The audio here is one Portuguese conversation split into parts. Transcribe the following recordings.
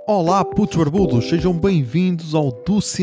Olá, putos barbudos, sejam bem-vindos ao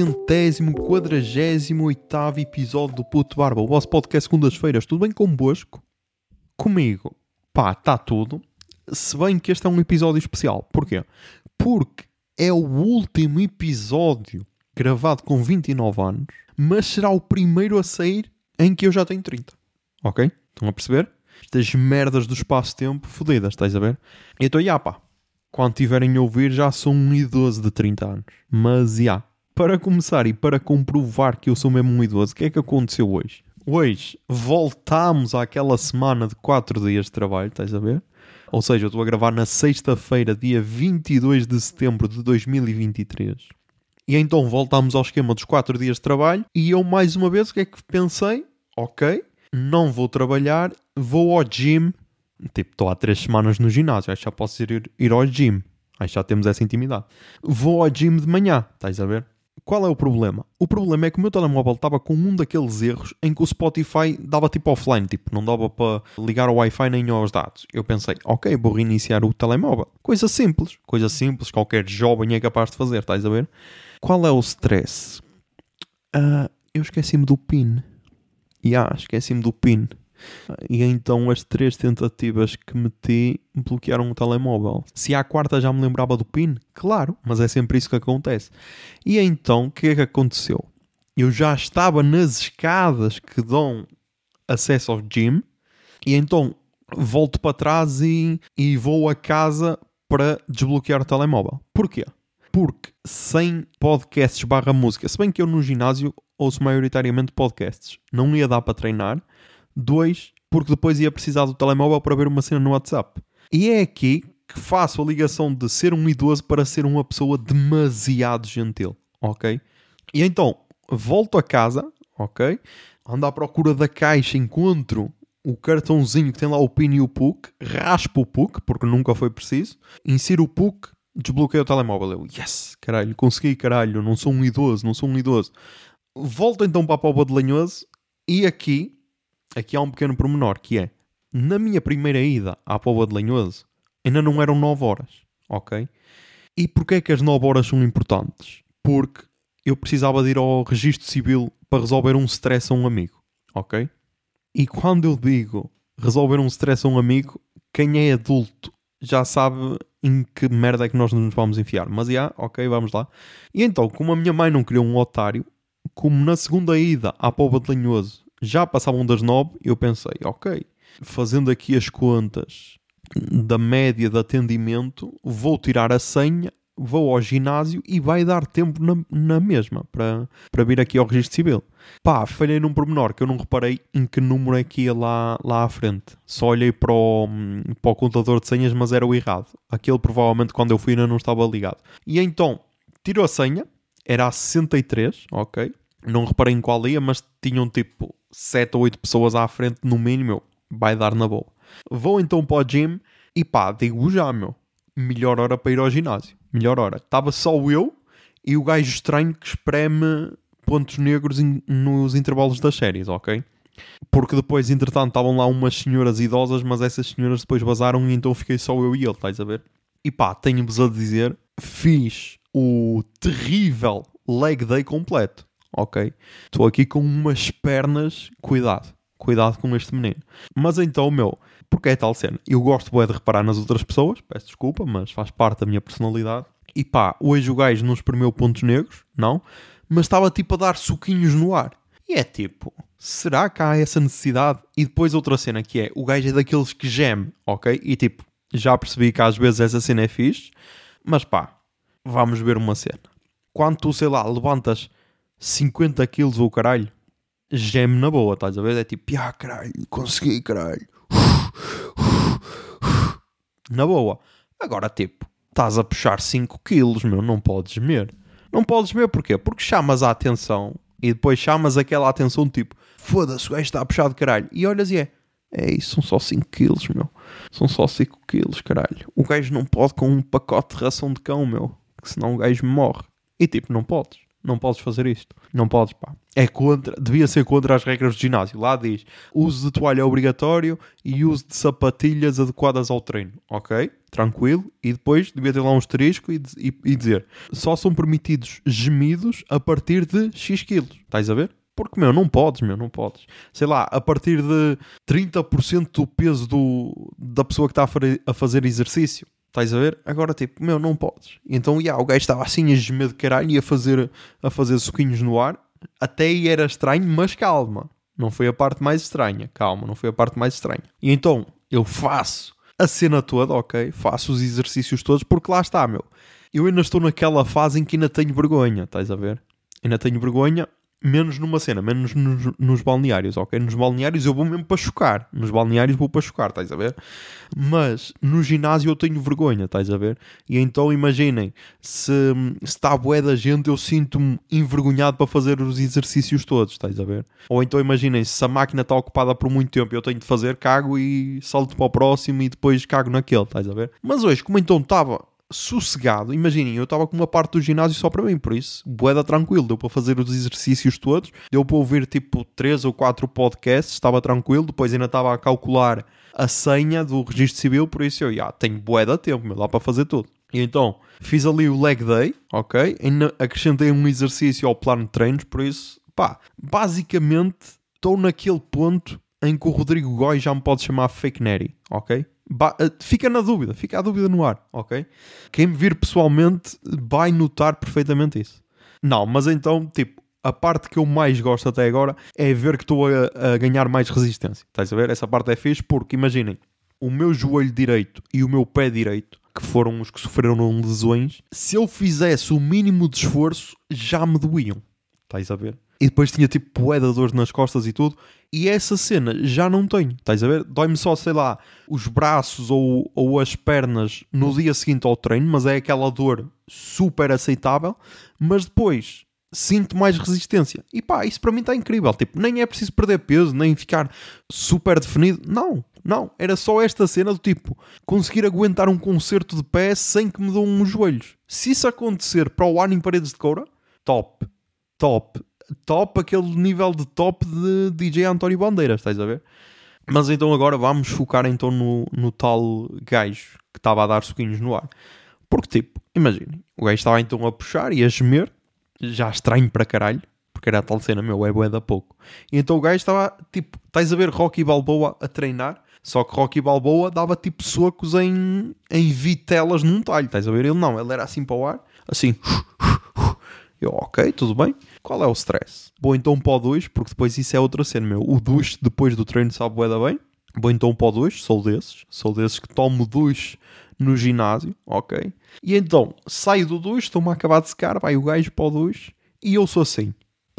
248º episódio do Puto Barba, o vosso podcast segundas-feiras. Tudo bem convosco? Comigo? Pá, está tudo. Se bem que este é um episódio especial. Porquê? Porque é o último episódio gravado com 29 anos, mas será o primeiro a sair em que eu já tenho 30. Ok? Estão a perceber? Estas merdas do espaço-tempo fodidas, estás a ver? Então, pá. Quando tiverem a ouvir, já sou um idoso de 30 anos. Mas, para começar e para comprovar que eu sou mesmo um idoso, o que é que aconteceu hoje? Hoje voltámos àquela semana de 4 dias de trabalho, estás a ver? Ou seja, eu estou a gravar na sexta-feira, dia 22 de setembro de 2023. E então voltámos ao esquema dos 4 dias de trabalho. E eu, mais uma vez, o que é que pensei? Ok, não vou trabalhar, vou ao gym. Tipo, estou há 3 semanas no ginásio, acho que já posso ir ao gym. Acho que já temos essa intimidade. Vou ao gym de manhã, estás a ver? Qual é o problema? O problema é que o meu telemóvel estava com um daqueles erros em que o Spotify dava tipo offline, tipo, não dava para ligar o Wi-Fi nem aos dados. Eu pensei, ok, vou reiniciar o telemóvel. Coisa simples, qualquer jovem é capaz de fazer, estás a ver? Qual é o stress? Eu esqueci-me do PIN. Esqueci-me do PIN. E então as 3 tentativas que meti bloquearam o telemóvel. Se à quarta já me lembrava do PIN, claro, mas é sempre isso que acontece. E então o que é que aconteceu? Eu já estava nas escadas que dão acesso ao gym e então volto para trás e vou a casa para desbloquear o telemóvel. Porquê? Porque sem podcasts / música, se bem que eu no ginásio ouço maioritariamente podcasts, não ia dar para treinar. 2, porque depois ia precisar do telemóvel para ver uma cena no WhatsApp. E é aqui que faço a ligação de ser um idoso para ser uma pessoa demasiado gentil, ok? E então, volto a casa, ok? Ando à procura da caixa, encontro o cartãozinho que tem lá o PIN e o PUC, raspo o PUC, porque nunca foi preciso, insiro o PUC, desbloqueio o telemóvel. Eu, yes, caralho, consegui, caralho, não sou um idoso. Volto então para a Póvoa de Lanhoso e aqui há um pequeno pormenor, que é, na minha primeira ida à Póvoa de Lanhoso, ainda não eram 9 horas, ok? E porquê é que as 9 horas são importantes? Porque eu precisava de ir ao registro civil para resolver um stress a um amigo, ok? E quando eu digo resolver um stress a um amigo, quem é adulto já sabe em que merda é que nós nos vamos enfiar. Mas ok, vamos lá. E então, como a minha mãe não queria um otário, como na segunda ida à Póvoa de Lanhoso já passavam das 9, eu pensei, ok, fazendo aqui as contas da média de atendimento, vou tirar a senha, vou ao ginásio e vai dar tempo na mesma para vir aqui ao registro civil. Pá, falhei num pormenor que eu não reparei em que número é que ia lá à frente. Só olhei para o contador de senhas, mas era o errado. Aquele provavelmente quando eu fui ainda não estava ligado. E então, tirou a senha, era a 63, ok? Não reparei em qual ia, mas tinham tipo 7 ou 8 pessoas à frente no mínimo, vai dar na boa. Vou então para o gym e pá, digo já, melhor hora para ir ao ginásio. Melhor hora. Estava só eu e o gajo estranho que espreme pontos negros nos intervalos das séries, ok? Porque depois, entretanto, estavam lá umas senhoras idosas, mas essas senhoras depois vazaram e então fiquei só eu e ele, estás a ver? E pá, tenho-vos a dizer, fiz o terrível leg day completo. Ok? Estou aqui com umas pernas. Cuidado com este menino. Mas então, porque é tal cena? Eu gosto bué de reparar nas outras pessoas. Peço desculpa, mas faz parte da minha personalidade. E pá, hoje o gajo não espremeu pontos negros, não. Mas estava tipo a dar suquinhos no ar. E é tipo, será que há essa necessidade? E depois outra cena que é, o gajo é daqueles que geme, ok? E tipo, já percebi que às vezes essa cena é fixe. Mas pá, vamos ver uma cena. Quando tu, sei lá, levantas 50 quilos ou caralho, geme na boa, estás a ver? É tipo, caralho, consegui, caralho. Na boa. Agora, tipo, estás a puxar 5 quilos, não podes gemer. Não podes gemer, porquê? Porque chamas a atenção e depois chamas aquela atenção tipo, foda-se, o gajo está a puxar de caralho. E olhas e é isso, são só 5 quilos, São só 5 quilos, caralho. O gajo não pode com um pacote de ração de cão, que senão o gajo morre. E tipo, não podes. Não podes fazer isto. Não podes, pá. Devia ser contra as regras do ginásio. Lá diz, uso de toalha é obrigatório e uso de sapatilhas adequadas ao treino. Ok? Tranquilo. E depois devia ter lá um asterisco e dizer, só são permitidos gemidos a partir de X quilos. Estás a ver? Porque, não podes. Sei lá, a partir de 30% do peso da pessoa que está a fazer exercício. Estás a ver? Agora, tipo, não podes. Então, o gajo estava assim a gemer de caralho e a fazer suquinhos no ar. Até aí era estranho, mas calma. Não foi a parte mais estranha. Calma, não foi a parte mais estranha. E então, eu faço a cena toda, ok? Faço os exercícios todos, porque lá está, eu ainda estou naquela fase em que ainda tenho vergonha, estás a ver? Ainda tenho vergonha, menos numa cena, menos nos balneários, ok? Nos balneários eu vou mesmo para chocar. Nos balneários vou para chocar, estás a ver? Mas no ginásio eu tenho vergonha, estás a ver? E então imaginem, se está bué da gente, eu sinto-me envergonhado para fazer os exercícios todos, estás a ver? Ou então imaginem, se a máquina está ocupada por muito tempo, eu tenho de fazer, cago e salto para o próximo e depois cago naquele, estás a ver? Mas hoje, como então estava sossegado, imaginem, eu estava com uma parte do ginásio só para mim, por isso, bué tranquilo, deu para fazer os exercícios todos, deu para ouvir tipo 3 ou 4 podcasts, estava tranquilo, depois ainda estava a calcular a senha do registro civil, por isso eu, tenho bué de tempo, dá para fazer tudo. E então, fiz ali o leg day, ok? Ainda acrescentei um exercício ao plano de treinos, por isso, basicamente, estou naquele ponto em que o Rodrigo Góis já me pode chamar fake Neri, ok? Fica a dúvida no ar, ok? Quem me vir pessoalmente vai notar perfeitamente isso. Não, mas então, tipo, a parte que eu mais gosto até agora é ver que estou a ganhar mais resistência. Estás a ver? Essa parte é fixe porque, imaginem, o meu joelho direito e o meu pé direito, que foram os que sofreram lesões, se eu fizesse o mínimo de esforço, já me doíam. Estás a ver? E depois tinha tipo bué de dor nas costas e tudo. E essa cena já não tenho. Estás a ver? Dói-me só, sei lá, os braços ou as pernas no dia seguinte ao treino, mas é aquela dor super aceitável. Mas depois sinto mais resistência. E isso para mim está incrível. Tipo, nem é preciso perder peso, nem ficar super definido. Não. Era só esta cena do tipo, conseguir aguentar um concerto de pé sem que me doam os joelhos. Se isso acontecer para o ano em Paredes de Coura, top, aquele nível de top de DJ António Bandeiras, estás a ver? Mas então agora vamos focar então no tal gajo que estava a dar suquinhos no ar. Porque tipo, imaginem, o gajo estava então a puxar e a gemer, já estranho para caralho, porque era a tal cena, é bué da pouco. E então o gajo estava tipo, estás a ver Rocky Balboa a treinar, só que Rocky Balboa dava tipo socos em vitelas num talho, estás a ver? Ele era assim para o ar, assim... Eu, ok, tudo bem. Qual é o stress? Vou então para o 2, porque depois isso é outra cena, O duche depois do treino sabe bué da bem. Vou então para o 2, sou desses que tomo duche no ginásio, ok? E então, saio do duche, estou-me a acabar de secar, vai o gajo para o duche e eu sou assim.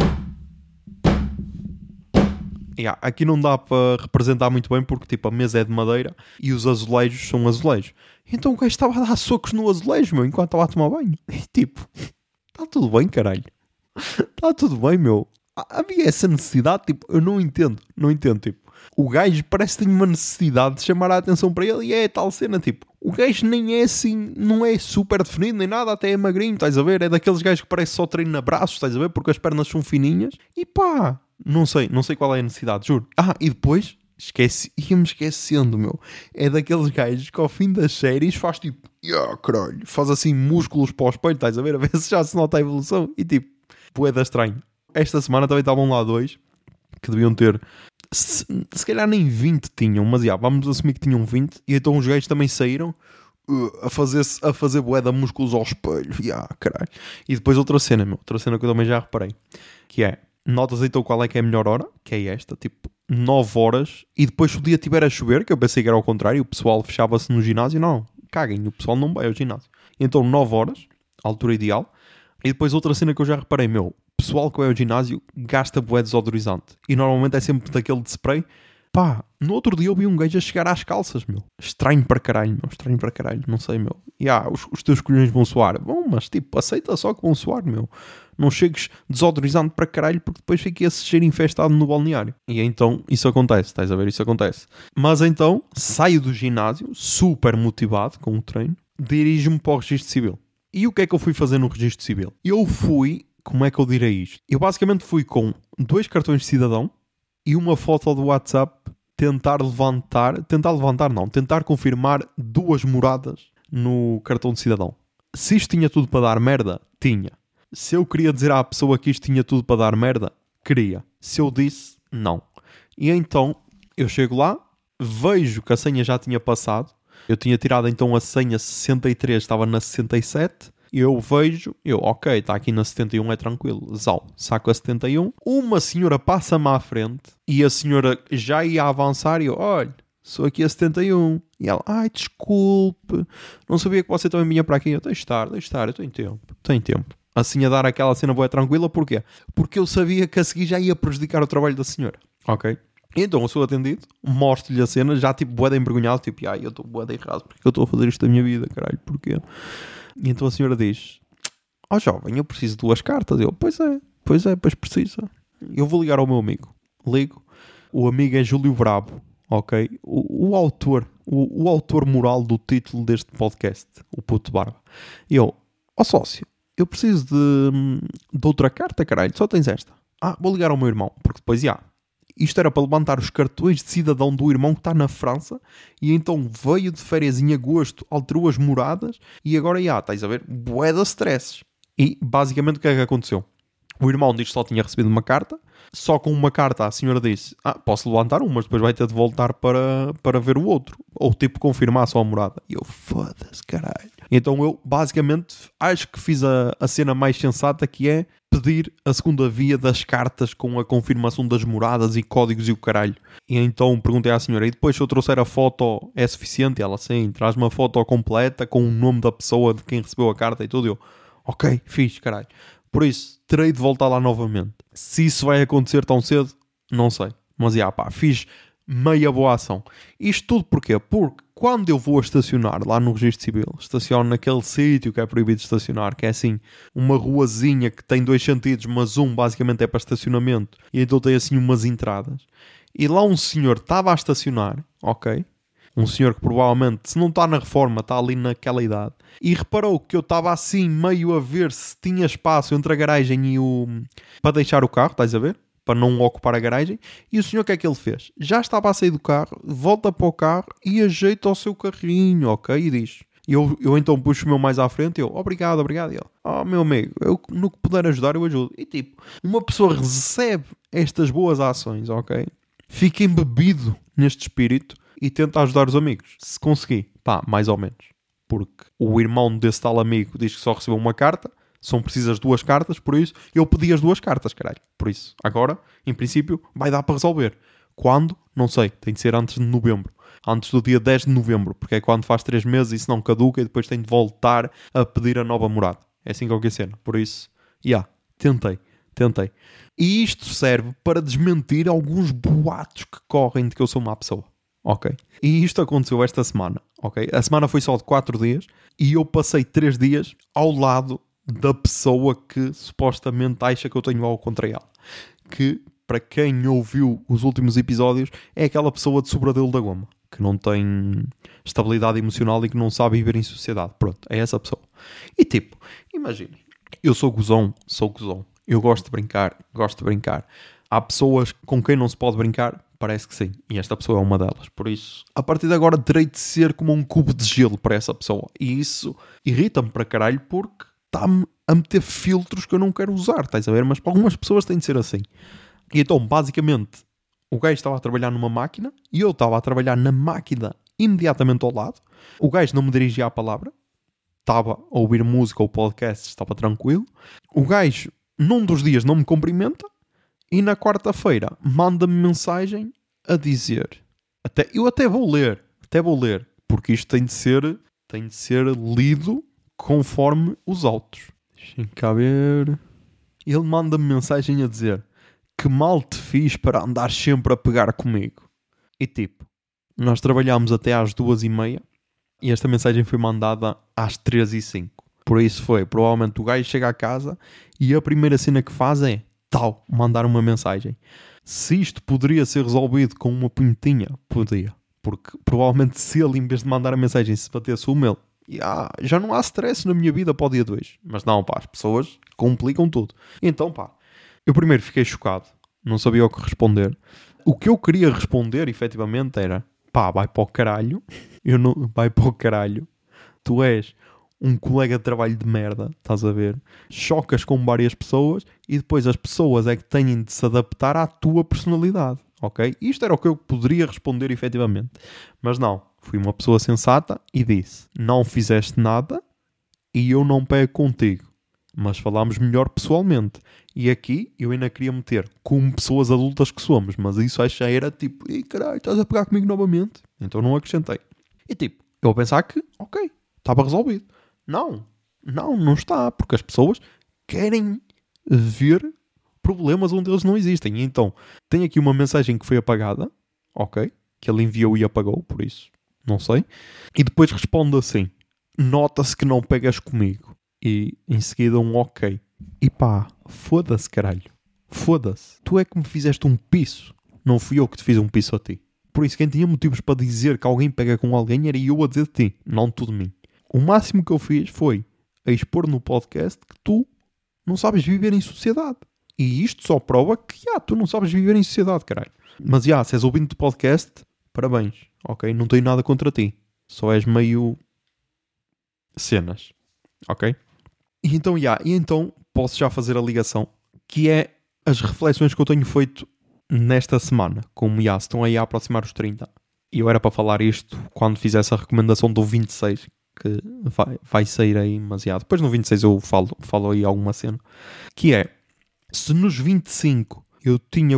Aqui não dá para representar muito bem porque tipo a mesa é de madeira e os azulejos são azulejos. Então o gajo estava a dar socos no azulejo, enquanto estava a tomar banho. E tipo... Está tudo bem, caralho. Está tudo bem, Havia essa necessidade, tipo, eu não entendo, tipo, o gajo parece que tem uma necessidade de chamar a atenção para ele e é tal cena, tipo, o gajo nem é assim, não é super definido nem nada, até é magrinho, estás a ver? É daqueles gajos que parece só treino na braços, estás a ver? Porque as pernas são fininhas e não sei qual é a necessidade, juro. E depois, ia-me esquecendo, é daqueles gajos que ao fim das séries faz tipo, caralho, faz assim músculos para o espelho, estás a ver se já se nota a evolução e tipo, poeda estranho. Esta semana também estavam lá 2 que deviam ter, se calhar nem 20 tinham, mas vamos assumir que tinham 20 e então os gajos também saíram a fazer bué músculos ao espelho, caralho. E depois outra cena que eu também já reparei, que é, notas então qual é que é a melhor hora, que é esta, tipo 9 horas, e depois se o dia estiver a chover, que eu pensei que era ao contrário, o pessoal fechava-se no ginásio, não, caguem, o pessoal não vai ao ginásio. Então 9 horas, a altura ideal, e depois outra cena que eu já reparei, o pessoal que vai ao ginásio gasta bué desodorizante, e normalmente é sempre daquele de spray. No outro dia eu vi um gajo a chegar às calças, estranho para caralho, não sei, os teus colhões vão suar, bom, mas tipo, aceita só que vão suar, não chegues desodorizante para caralho porque depois fica esse cheiro infestado no balneário. E então isso acontece, estás a ver, isso acontece. Mas então saio do ginásio super motivado com o treino, dirijo-me para o registro civil. E o que é que eu fui fazer no registro civil? Eu fui Como é que eu direi isto? Eu basicamente fui com 2 cartões de cidadão e uma foto do WhatsApp tentar confirmar 2 moradas no cartão de cidadão. Se isto tinha tudo para dar merda, tinha. Se eu queria dizer à pessoa que isto tinha tudo para dar merda, queria. Se eu disse, não. E então, eu chego lá, vejo que a senha já tinha passado. Eu tinha tirado então a senha 63, estava na 67. Eu vejo, ok, está aqui na 71, é tranquilo. Saco a 71. Uma senhora passa-me à frente e a senhora já ia avançar e eu, olha, sou aqui a 71. E ela, ai, desculpe, não sabia que você também vinha para aqui. Eu, deixa estar, eu tenho tempo. Assim a dar aquela cena boa tranquila, porquê? Porque eu sabia que a seguir já ia prejudicar o trabalho da senhora, ok? Então eu sou atendido, mostro-lhe a cena, já tipo bué de envergonhado, tipo, ai, eu estou bué de errado, porque eu estou a fazer isto da minha vida, caralho, porquê? E então a senhora diz, jovem, eu preciso de 2 cartas. Eu, pois precisa. Eu vou ligar ao meu amigo. Ligo. O amigo é Júlio Brabo, ok? O autor moral do título deste podcast, o Puto Barba. E eu, sócio, eu preciso de outra carta, caralho, só tens esta. Vou ligar ao meu irmão, porque depois, isto era para levantar os cartões de cidadão do irmão que está na França e então veio de férias em agosto, alterou as moradas e agora, estás a ver, bué de stresses. E basicamente o que é que aconteceu? O irmão diz que só tinha recebido uma carta, só com uma carta a senhora disse, posso levantar uma, mas depois vai ter de voltar para ver o outro. Ou tipo confirmar só a morada. E eu, foda-se, caralho. Então eu basicamente acho que fiz a cena mais sensata, que é pedir a segunda via das cartas com a confirmação das moradas e códigos e o caralho. E então perguntei à senhora, e depois se eu trouxer a foto é suficiente? E ela, sim, traz uma foto completa com o nome da pessoa de quem recebeu a carta e tudo. E eu, ok, fixe, caralho. Por isso, terei de voltar lá novamente. Se isso vai acontecer tão cedo, não sei. Mas fiz meia boa ação. Isto tudo porquê? Porque quando eu vou estacionar lá no Registro Civil, estaciono naquele sítio que é proibido de estacionar, que é assim, uma ruazinha que tem 2 sentidos, mas um basicamente é para estacionamento, e então tem assim umas entradas. E lá um senhor estava a estacionar, ok? Um senhor que provavelmente, se não está na reforma, está ali naquela idade. E reparou que eu estava assim, meio a ver se tinha espaço entre a garagem e para deixar o carro, estás a ver? Para não ocupar a garagem. E o senhor, o que é que ele fez? Já estava a sair do carro, volta para o carro e ajeita o seu carrinho, ok? E diz... Eu então puxo o meu mais à frente e eu, obrigado. E ele, meu amigo, eu no que puder ajudar, eu ajudo. E tipo, uma pessoa recebe estas boas ações, ok? Fica embebido neste espírito e tenta ajudar os amigos. Se conseguir, mais ou menos. Porque o irmão desse tal amigo diz que só recebeu uma carta, são precisas 2 cartas, por isso eu pedi as 2 cartas, caralho. Por isso, agora, em princípio, vai dar para resolver. Quando? Não sei, tem de ser antes de novembro. Antes do dia 10 de novembro, porque é quando faz 3 meses e se não caduca e depois tem de voltar a pedir a nova morada. É assim qualquer cena. Por isso, tentei. E isto serve para desmentir alguns boatos que correm de que eu sou má pessoa. Ok? E isto aconteceu esta semana. Ok? A semana foi só de 4 dias e eu passei 3 dias ao lado da pessoa que supostamente acha que eu tenho algo contra ela. Que, para quem ouviu os últimos episódios, é aquela pessoa de Sobradelo da Goma, que não tem estabilidade emocional e que não sabe viver em sociedade. Pronto, é essa pessoa. E tipo, imaginem, eu sou gozão. Eu gosto de brincar. Há pessoas com quem não se pode brincar, parece que sim. E esta pessoa é uma delas. Por isso, a partir de agora, terei de ser como um cubo de gelo para essa pessoa. E isso irrita-me para caralho porque está-me a meter filtros que eu não quero usar, estás a ver? Mas para algumas pessoas tem de ser assim. E então, basicamente, o gajo estava a trabalhar numa máquina e eu estava a trabalhar na máquina imediatamente ao lado. O gajo não me dirigia a palavra. Estava a ouvir música ou podcast, estava tranquilo. O gajo, num dos dias, não me cumprimenta. E na quarta-feira, manda-me mensagem a dizer... Eu até vou ler. Porque isto tem de ser lido conforme os autos. Deixem cá ver. Ele manda-me mensagem a dizer: que mal te fiz para andar sempre a pegar comigo. E tipo, nós trabalhámos até às 2h30 e esta mensagem foi mandada às 3h05. Por isso foi, provavelmente o gajo chega a casa e a primeira cena que faz é mandar uma mensagem. Se isto poderia ser resolvido com uma punhetinha, podia. Porque provavelmente se ele, em vez de mandar a mensagem, se batesse uma, ele já não há stress na minha vida para o dia 2. Mas não, pá, as pessoas complicam tudo. Então, pá, eu primeiro fiquei chocado. Não sabia o que responder. O que eu queria responder, efetivamente, era pá, vai para o caralho. Vai para o caralho. Tu és um colega de trabalho de merda, estás a ver? Chocas com várias pessoas e depois as pessoas é que têm de se adaptar à tua personalidade, ok? Isto era o que eu poderia responder efetivamente. Mas não, fui uma pessoa sensata e disse, não fizeste nada e eu não pego contigo. Mas falámos melhor pessoalmente. E aqui eu ainda queria meter como pessoas adultas que somos, mas isso já era tipo, ei caralho, estás a pegar comigo novamente? Então não acrescentei. E tipo, eu vou pensar que, ok, estava resolvido. Não está, porque as pessoas querem ver problemas onde eles não existem. E então, tem aqui uma mensagem que foi apagada, ok, que ele enviou e apagou, por isso, não sei. E depois responde assim, nota-se que não pegas comigo. E em seguida um ok. E pá, foda-se caralho. Foda-se. Tu é que me fizeste um piso. Não fui eu que te fiz um piso a ti. Por isso quem tinha motivos para dizer que alguém pega com alguém era eu a dizer de ti, não tu de mim. O máximo que eu fiz foi expor no podcast que tu não sabes viver em sociedade. E isto só prova que tu não sabes viver em sociedade, caralho. Mas se és ouvinte do podcast, parabéns, ok? Não tenho nada contra ti. Só és meio cenas, ok? E então posso já fazer a ligação, que é as reflexões que eu tenho feito nesta semana. Como se estão aí a aproximar os 30. E eu era para falar isto quando fizesse a recomendação do 26, que vai sair aí, mas depois no 26 eu falo aí alguma cena. Que é, se nos 25 eu tinha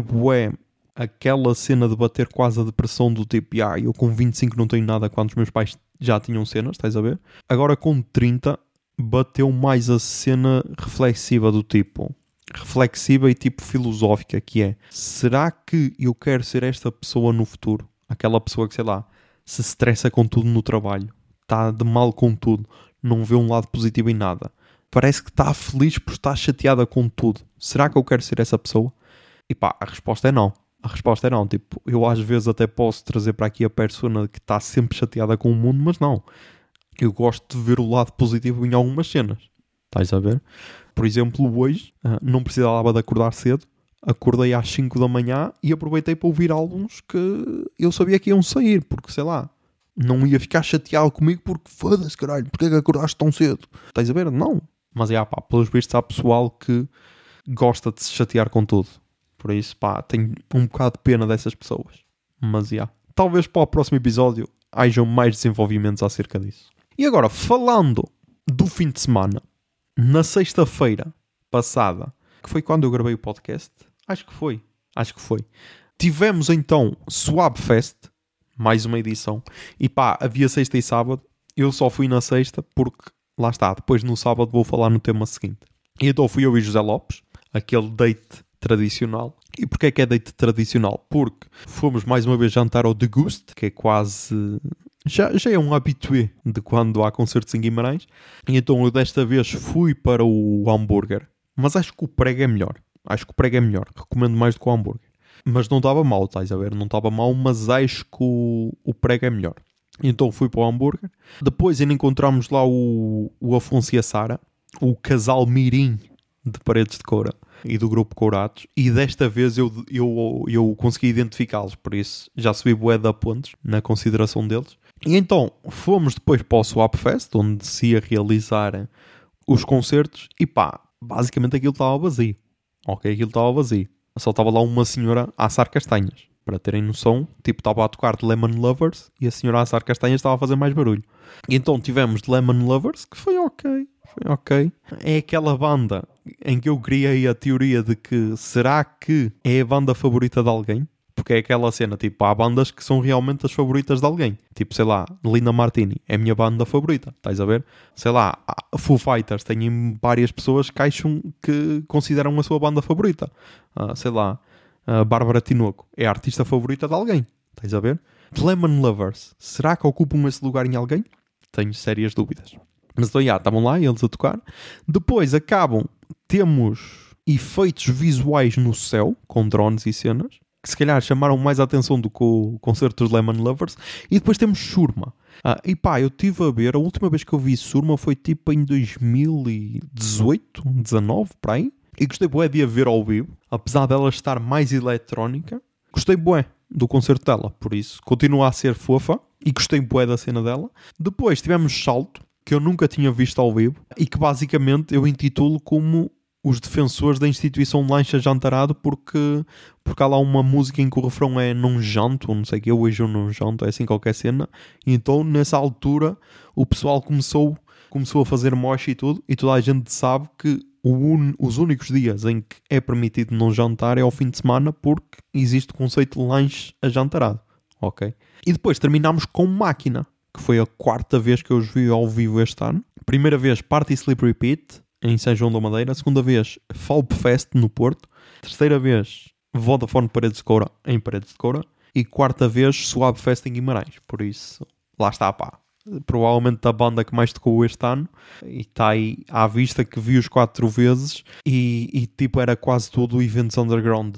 aquela cena de bater quase a depressão do tipo, eu com 25 não tenho nada quando os meus pais já tinham cenas, estás a ver? Agora com 30 bateu mais a cena reflexiva do tipo, reflexiva e tipo filosófica, que é, será que eu quero ser esta pessoa no futuro? Aquela pessoa que, sei lá, se estressa com tudo no trabalho, está de mal com tudo, não vê um lado positivo em nada. Parece que está feliz por estar chateada com tudo. Será que eu quero ser essa pessoa? E pá, a resposta é não. A resposta é não. Tipo, eu às vezes até posso trazer para aqui a persona que está sempre chateada com o mundo, mas não. Eu gosto de ver o lado positivo em algumas cenas. Estás a ver? Por exemplo, hoje, não precisava de acordar cedo. Acordei às 5 da manhã e aproveitei para ouvir álbuns que eu sabia que iam sair. Porque, sei lá, não ia ficar chateado comigo porque foda-se, caralho, porque é que acordaste tão cedo? Estás a ver? Não. Mas pelos vistos há pessoal que gosta de se chatear com tudo. Por isso, tenho um bocado de pena dessas pessoas. Mas, talvez para o próximo episódio hajam mais desenvolvimentos acerca disso. E agora, falando do fim de semana, na sexta-feira passada, que foi quando eu gravei o podcast, acho que foi, tivemos então Swab Fest, mais uma edição, e havia sexta e sábado, eu só fui na sexta porque, lá está, depois no sábado vou falar no tema seguinte. E então fui eu e José Lopes, aquele date tradicional. E porquê que é date tradicional? Porque fomos mais uma vez jantar ao Deguste, que é quase... Já é um habitué de quando há concertos em Guimarães. E então eu desta vez fui para o hambúrguer. Mas acho que o prego é melhor. Recomendo mais do que o hambúrguer. Mas não estava mal, estás a ver? Não estava mal, mas acho que o prego é melhor. Então fui para o hambúrguer. Depois ainda encontramos lá o Afonso e a Sara. O casal mirim de Paredes de Coura e do grupo Couratos, e desta vez eu consegui identificá-los, por isso já subi bué de pontos na consideração deles. E então fomos depois para o Swap Fest, onde se ia realizar os concertos, e basicamente aquilo estava vazio. Ok, aquilo estava vazio. Só estava lá uma senhora a assar castanhas. Para terem noção, estava a tocar de Lemon Lovers e a senhora a assar castanhas estava a fazer mais barulho. E então tivemos de Lemon Lovers, que foi ok. É aquela banda em que eu criei a teoria de que será que é a banda favorita de alguém? Porque é aquela cena, há bandas que são realmente as favoritas de alguém. Sei lá, Linda Martini é a minha banda favorita, estás a ver? Sei lá, Foo Fighters, tem várias pessoas que consideram a sua banda favorita. Sei lá, Bárbara Tinoco é a artista favorita de alguém, estás a ver? The Lemon Lovers, será que ocupam esse lugar em alguém? Tenho sérias dúvidas. Mas então, estavam lá eles a tocar. Depois temos efeitos visuais no céu, com drones e cenas, que se calhar chamaram mais a atenção do que o concerto dos Lemon Lovers. E depois temos Shurma. E pá, eu estive a ver, a última vez que eu vi Surma foi tipo em 2018, 19, para aí. E gostei bué de a ver ao vivo, apesar dela estar mais eletrónica. Gostei bué do concerto dela, por isso continua a ser fofa e gostei bué da cena dela. Depois tivemos Salto, que eu nunca tinha visto ao vivo e que basicamente eu intitulo como os defensores da instituição de lancha jantarado porque há lá uma música em que o refrão é não janto, ou não sei o que, hoje eu não janto, é assim qualquer cena. E então nessa altura o pessoal começou a fazer mosh e tudo, e toda a gente sabe que os únicos dias em que é permitido não jantar é ao fim de semana porque existe o conceito de lanche ajantarado, ok? E depois terminámos com Máquina, que foi a quarta vez que eu os vi ao vivo este ano. Primeira vez Party Sleep Repeat em São João da Madeira, segunda vez Falp Fest no Porto, terceira vez Vodafone Paredes de Coura em Paredes de Coura e quarta vez Suave Fest em Guimarães. Por isso, lá está, pá. Provavelmente a banda que mais tocou este ano e está aí à vista que vi os 4 vezes e tipo era quase todo o eventos underground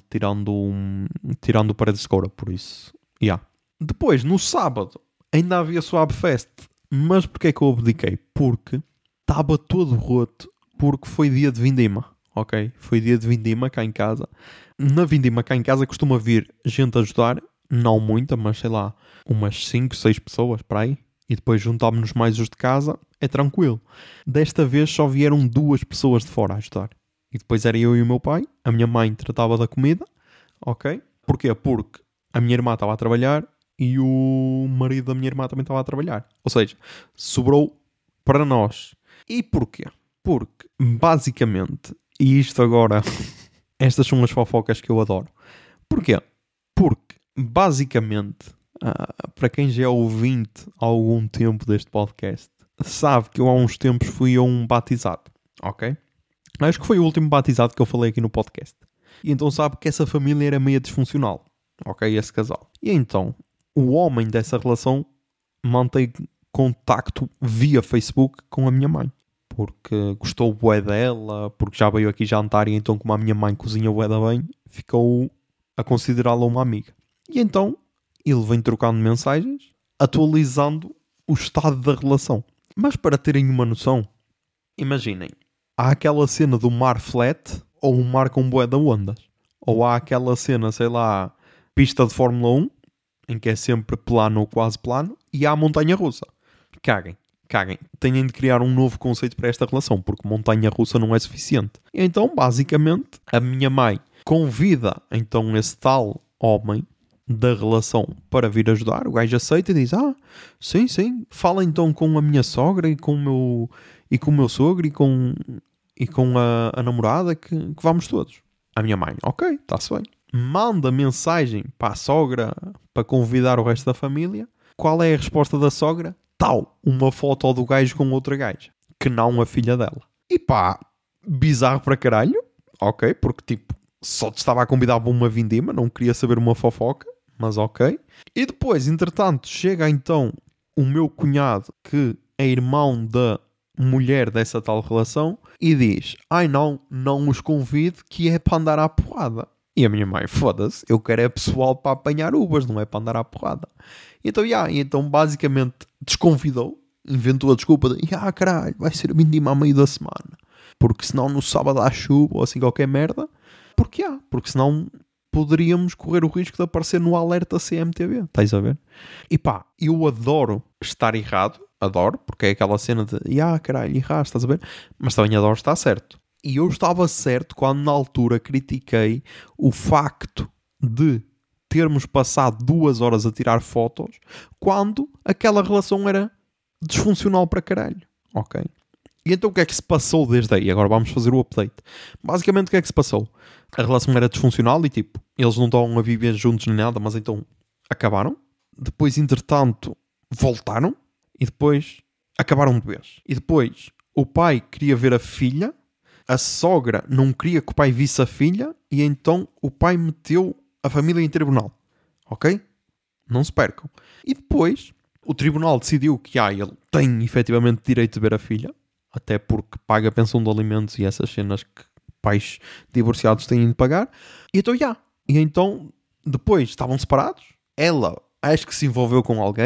tirando Paredes de Coura, por isso, yeah. Depois, no sábado, ainda havia Suave Fest, mas porquê é que eu abdiquei? Porque estava todo roto, porque foi dia de Vindima, ok? Foi dia de Vindima cá em casa. Na Vindima cá em casa costuma vir gente a ajudar, não muita, mas sei lá, umas 5, 6 pessoas para aí. E depois juntámos-nos mais os de casa, é tranquilo. Desta vez só vieram 2 pessoas de fora a ajudar. E depois era eu e o meu pai, a minha mãe tratava da comida, ok? Porquê? Porque a minha irmã estava a trabalhar e o marido da minha irmã também estava a trabalhar. Ou seja, sobrou para nós. E porquê? Porque, basicamente, e isto agora, estas são as fofocas que eu adoro. Porquê? Porque, basicamente, para quem já é ouvinte há algum tempo deste podcast, sabe que eu há uns tempos fui a um batizado, ok? Acho que foi o último batizado que eu falei aqui no podcast. E então sabe que essa família era meio disfuncional, ok? Esse casal. E então, o homem dessa relação mantém contacto via Facebook com a minha mãe. Porque gostou bué dela, porque já veio aqui jantar e então como a minha mãe cozinha bué da bem, ficou a considerá-la uma amiga. E então ele vem trocando mensagens, atualizando o estado da relação. Mas para terem uma noção, imaginem, há aquela cena do mar flat ou um mar com bué de ondas. Ou há aquela cena, sei lá, pista de Fórmula 1, em que é sempre plano ou quase plano, e há a montanha-russa. Caguem. Têm de criar um novo conceito para esta relação, porque montanha-russa não é suficiente. Então, basicamente, a minha mãe convida então esse tal homem da relação para vir ajudar. O gajo aceita e diz, sim, fala então com a minha sogra e com o meu sogro e com a namorada que vamos todos. A minha mãe, ok, está-se bem. Manda mensagem para a sogra para convidar o resto da família. Qual é a resposta da sogra? Tal, uma foto do gajo com outra gaja, que não a filha dela. E pá, bizarro para caralho, ok, porque tipo, só te estava a convidar para uma vindima, não queria saber uma fofoca, mas ok. E depois, entretanto, chega então o meu cunhado, que é irmão da mulher dessa tal relação, e diz, não os convido, que é para andar à porrada. E a minha mãe, foda-se, eu quero é pessoal para apanhar uvas, não é para andar à porrada. Então basicamente desconvidou, inventou a desculpa de caralho, vai ser vindima a meio da semana, porque senão no sábado há chuva ou assim qualquer merda, porque senão poderíamos correr o risco de aparecer no alerta CMTV, estás a ver? E pá, eu adoro estar errado, adoro, porque é aquela cena de caralho, erraste, estás a ver? Mas também adoro estar certo. E eu estava certo quando na altura critiquei o facto de termos passado 2 horas a tirar fotos quando aquela relação era disfuncional para caralho, ok? E então o que é que se passou desde aí? Agora vamos fazer o update. Basicamente o que é que se passou? A relação era disfuncional e tipo, eles não estavam a viver juntos nem nada, mas então acabaram. Depois, entretanto, voltaram e depois acabaram de vez. E depois o pai queria ver a filha, a sogra não queria que o pai visse a filha e então o pai meteu a família em tribunal, ok? Não se percam. E depois o tribunal decidiu que ele tem efetivamente direito de ver a filha, até porque paga a pensão de alimentos e essas cenas que pais divorciados têm de pagar. E então, E então, depois estavam separados. Ela, acho que se envolveu com alguém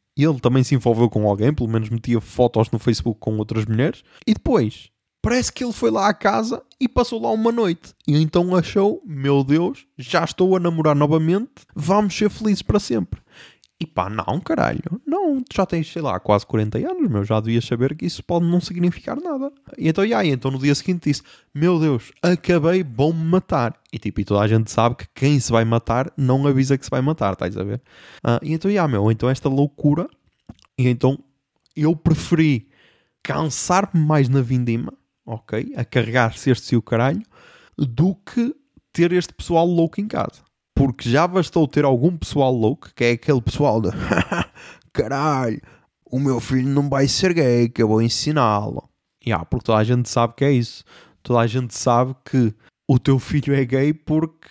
ele também se envolveu com alguém, pelo menos metia fotos no Facebook com outras mulheres, e depois parece que ele foi lá à casa e passou lá uma noite. E então achou, meu Deus, já estou a namorar novamente, vamos ser felizes para sempre. E pá, não, caralho. Não, já tens, sei lá, quase 40 anos, meu. Já devias saber que isso pode não significar nada. E então no dia seguinte disse, meu Deus, acabei, vão-me matar. E tipo, e toda a gente sabe que quem se vai matar não avisa que se vai matar, estás a ver? E então, meu, então esta loucura. E então eu preferi cansar-me mais na vindima, ok? A carregar cestos e o caralho, do que ter este pessoal louco em casa. Porque já bastou ter algum pessoal louco, que é aquele pessoal de caralho, o meu filho não vai ser gay, que eu vou ensiná-lo. Porque toda a gente sabe que é isso. Toda a gente sabe que o teu filho é gay porque,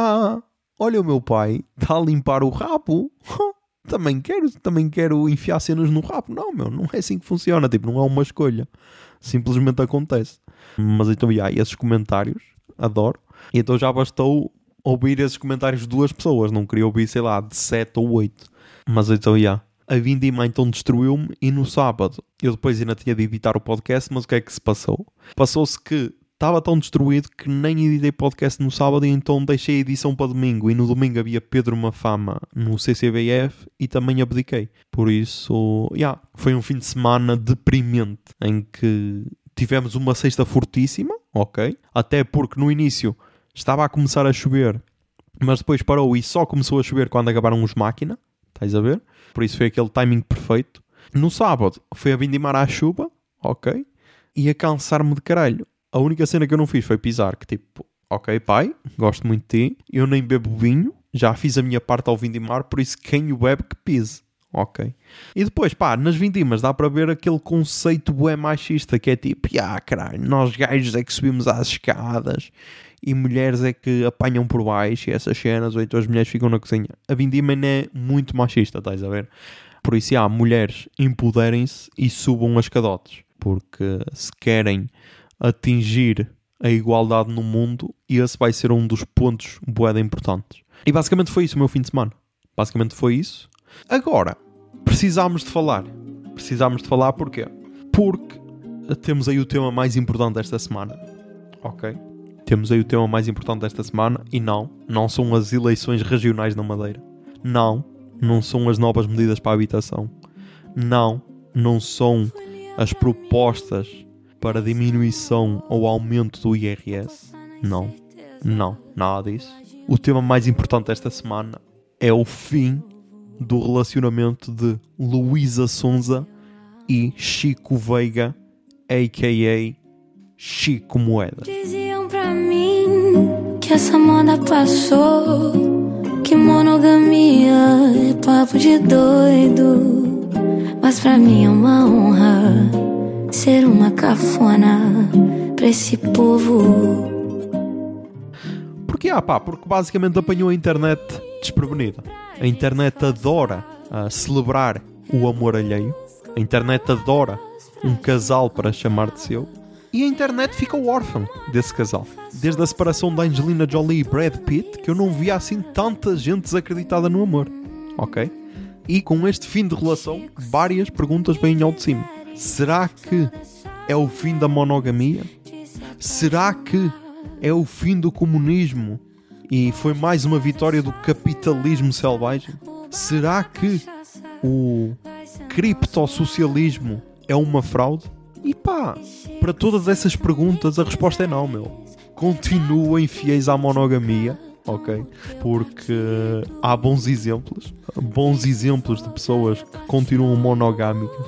olha o meu pai, está a limpar o rabo. Também quero enfiar cenas no rabo. Não, meu, não é assim que funciona. Tipo, não é uma escolha. Simplesmente acontece. Mas então, esses comentários, adoro. E então já bastou ouvir esses comentários de 2 pessoas. Não queria ouvir, sei lá, de 7 ou 8. Mas então, a vindima então destruiu-me. E no sábado, eu depois ainda tinha de editar o podcast. Mas o que é que se passou? Passou-se que estava tão destruído que nem editei podcast no sábado. E então deixei a edição para domingo. E no domingo havia Pedro Mafama no CCBF. E também abdiquei. Por isso, foi um fim de semana deprimente. Em que tivemos uma sexta fortíssima. Ok? Até porque no início estava a começar a chover, mas depois parou e só começou a chover quando acabaram os máquina. Estás a ver? Por isso foi aquele timing perfeito. No sábado foi a vindimar à chuva, ok? E a cansar-me de caralho. A única cena que eu não fiz foi pisar, que tipo, ok pai, gosto muito de ti, eu nem bebo vinho, já fiz a minha parte ao vindimar, por isso quem o bebe que pise. Ok. E depois, nas vindimas dá para ver aquele conceito bué machista, que é tipo, caralho, nós gajos é que subimos às escadas e mulheres é que apanham por baixo e essas cenas, ou então as mulheres ficam na cozinha. A vindima é muito machista, estás a ver? Por isso, mulheres empoderem-se e subam as escadotes, porque se querem atingir a igualdade no mundo, esse vai ser um dos pontos bué importantes. E basicamente foi isso o meu fim de semana. Basicamente foi isso. Agora, precisámos de falar. Porquê? Porque temos aí o tema mais importante desta semana. Ok? Temos aí o tema mais importante desta semana e não são as eleições regionais na Madeira. Não são as novas medidas para a habitação. Não são as propostas para diminuição ou aumento do IRS. Não, nada disso. O tema mais importante desta semana é o fim do relacionamento de Luísa Sonza e Chico Veiga, a.k.a. Chico Moedas. Diziam pra mim que essa moda passou, que monogamia é papo de doido, mas pra mim é uma honra ser uma cafona pra esse povo. Porquê? Porque basicamente apanhou a internet desprevenida. A internet adora celebrar o amor alheio. A internet adora um casal para chamar de seu. E a internet ficou órfã desse casal. Desde a separação da Angelina Jolie e Brad Pitt, que eu não via assim tanta gente desacreditada no amor. Ok? E com este fim de relação, várias perguntas vêm ao de cima. Será que é o fim da monogamia? Será que é o fim do comunismo e foi mais uma vitória do capitalismo selvagem? Será que o criptossocialismo é uma fraude? E para todas essas perguntas a resposta é não, meu. Continuem fiéis à monogamia, ok? Porque há bons exemplos de pessoas que continuam monogâmicas.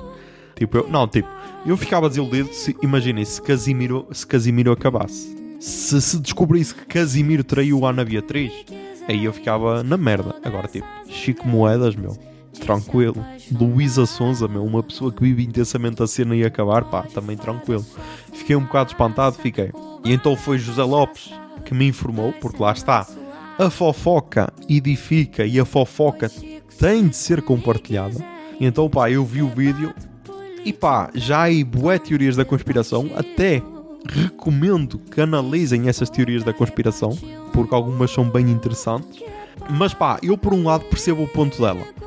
Eu ficava desiludido imaginem, se Casimiro acabasse. Se descobrisse que Casimiro traiu a Ana Beatriz, aí eu ficava na merda. Agora, Chico Moedas, meu, tranquilo. Luísa Sonza, meu, uma pessoa que vive intensamente a cena e acabar, também tranquilo. Fiquei um bocado espantado, fiquei. E então foi José Lopes que me informou, porque lá está, a fofoca edifica e a fofoca tem de ser compartilhada. E então, eu vi o vídeo e já há bué teorias da conspiração, até recomendo que analisem essas teorias da conspiração, porque algumas são bem interessantes. Mas eu por um lado percebo o ponto dela.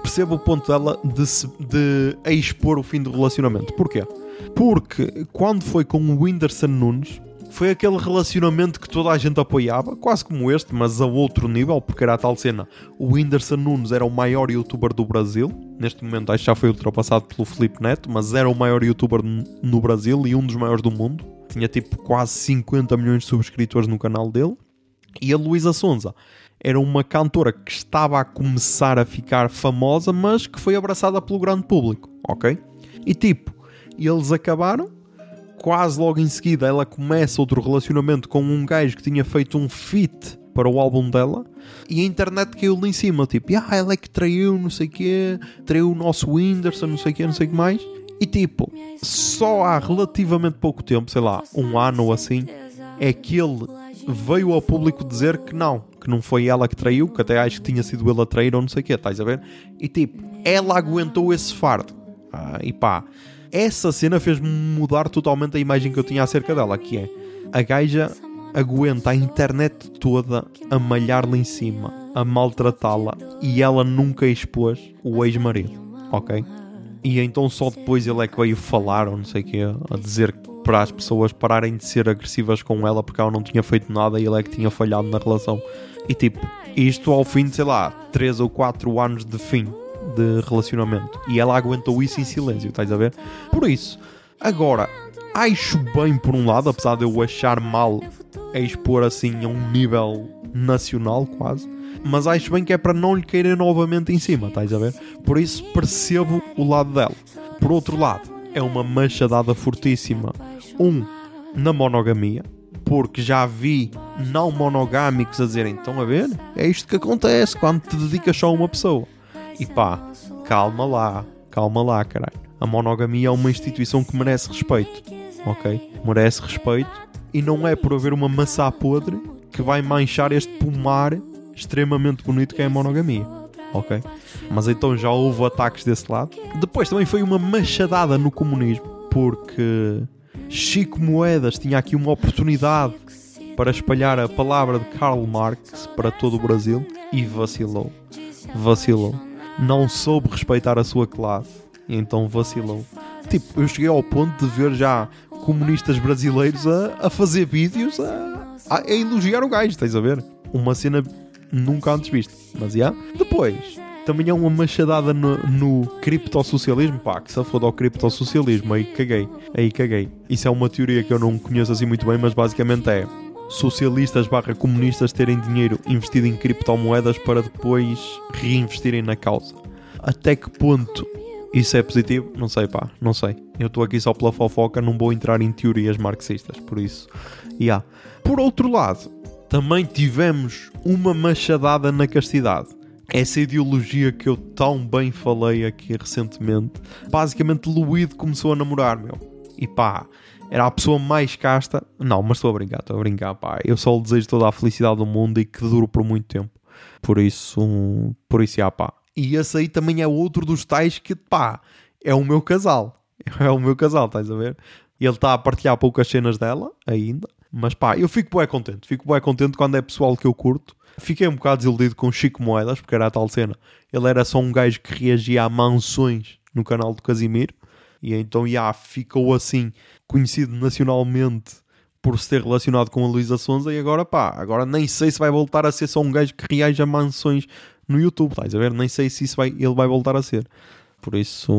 percebo o ponto dela de expor o fim do relacionamento. Porquê? Porque quando foi com o Whindersson Nunes, foi aquele relacionamento que toda a gente apoiava, quase como este, mas a outro nível, porque era a tal cena. O Whindersson Nunes era o maior youtuber do Brasil. Neste momento acho que já foi ultrapassado pelo Filipe Neto, mas era o maior youtuber no Brasil e um dos maiores do mundo. Tinha tipo quase 50 milhões de subscritores no canal dele. E a Luísa Sonza era uma cantora que estava a começar a ficar famosa, mas que foi abraçada pelo grande público, ok? E tipo, eles acabaram. Quase logo em seguida ela começa outro relacionamento com um gajo que tinha feito um feat para o álbum dela e a internet caiu-lhe em cima, tipo, ela é que traiu, não sei o quê, traiu o nosso Whindersson, não sei o quê, não sei o que mais. E tipo, só há relativamente pouco tempo, sei lá, um ano ou assim, é que ele veio ao público dizer que não foi ela que traiu, que até acho que tinha sido ele a trair ou não sei o quê, estás a ver? E tipo, ela aguentou esse fardo. E pá, essa cena fez-me mudar totalmente a imagem que eu tinha acerca dela, que é, a gaja aguenta a internet toda a malhar-lhe em cima, a maltratá-la, e ela nunca expôs o ex-marido, ok? E então só depois ele é que veio falar, ou não sei o quê, a dizer para as pessoas pararem de ser agressivas com ela porque ela não tinha feito nada e ele é que tinha falhado na relação. E tipo, isto ao fim de, sei lá, 3 ou 4 anos de fim de relacionamento, e ela aguentou isso em silêncio, estás a ver? Por isso, agora, acho bem por um lado, apesar de eu achar mal a expor assim a um nível nacional quase, mas acho bem que é para não lhe caírem novamente em cima, estás a ver? Por isso percebo o lado dela. Por outro lado, é uma machadada fortíssima, na monogamia, porque já vi não monogâmicos a dizerem, estão a ver? É isto que acontece quando te dedicas só a uma pessoa. E pá, calma lá, caralho. A monogamia é uma instituição que merece respeito, ok? Merece respeito, e não é por haver uma maçã podre que vai manchar este pomar extremamente bonito que é a monogamia, ok? Mas então já houve ataques desse lado. Depois também foi uma machadada no comunismo, porque Chico Moedas tinha aqui uma oportunidade para espalhar a palavra de Karl Marx para todo o Brasil e vacilou. Não soube respeitar a sua classe, e então vacilou. Tipo, eu cheguei ao ponto de ver já comunistas brasileiros a fazer vídeos a elogiar o gajo, estás a ver? Uma cena nunca antes vista. Mas já. Depois, também há uma machadada no criptossocialismo. Pá, que se foda ao criptossocialismo, aí caguei. Isso é uma teoria que eu não conheço assim muito bem, mas basicamente é socialistas/comunistas terem dinheiro investido em criptomoedas para depois reinvestirem na causa. Até que ponto isso é positivo? Não sei, pá, não sei. Eu estou aqui só pela fofoca, não vou entrar em teorias marxistas, por isso. Por outro lado, também tivemos uma machadada na castidade. Essa ideologia que eu tão bem falei aqui recentemente. Basicamente, Luíde começou a namorar, meu. E pá, era a pessoa mais casta. Não, mas estou a brincar, pá. Eu só lhe desejo toda a felicidade do mundo e que dure por muito tempo. Por isso, pá. E esse aí também é outro dos tais que, pá, é o meu casal. É o meu casal, estás a ver? Ele está a partilhar poucas cenas dela ainda. Mas pá, eu fico bué contente. Quando é pessoal que eu curto. Fiquei um bocado desiludido com Chico Moedas, porque era a tal cena. Ele era só um gajo que reagia a mansões no canal do Casimiro. E então, ficou assim, conhecido nacionalmente por se ter relacionado com a Luísa Sonza. E agora, pá, nem sei se vai voltar a ser só um gajo que reage a mansões no YouTube, estás a ver? Nem sei se ele vai voltar a ser. Por isso,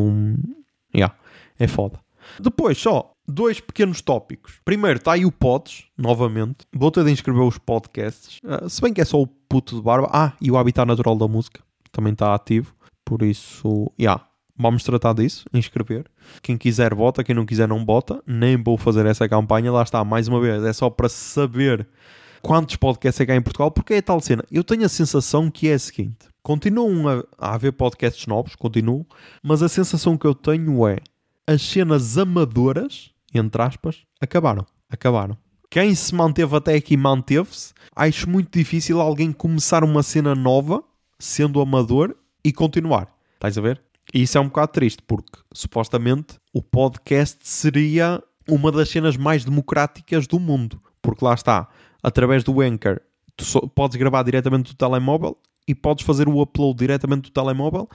é foda. Depois, só 2 pequenos tópicos. Primeiro, está aí o Pods, novamente. Vou ter de inscrever os podcasts. Se bem que é só o puto de barba. E o Habitat Natural da Música. Também está ativo. Por isso, vamos tratar disso, inscrever. Quem quiser bota, quem não quiser não bota. Nem vou fazer essa campanha. Lá está, mais uma vez. É só para saber quantos podcasts é que há em Portugal. Porque é tal cena. Eu tenho a sensação que é a seguinte. Continuam a haver podcasts novos. Mas a sensação que eu tenho é as cenas amadoras, entre aspas, acabaram. Quem se manteve até aqui manteve-se. Acho muito difícil alguém começar uma cena nova, sendo amador, e continuar. Estás a ver? E isso é um bocado triste, porque supostamente o podcast seria uma das cenas mais democráticas do mundo. Porque lá está, através do Anchor, tu podes gravar diretamente do telemóvel e podes fazer o upload diretamente do telemóvel.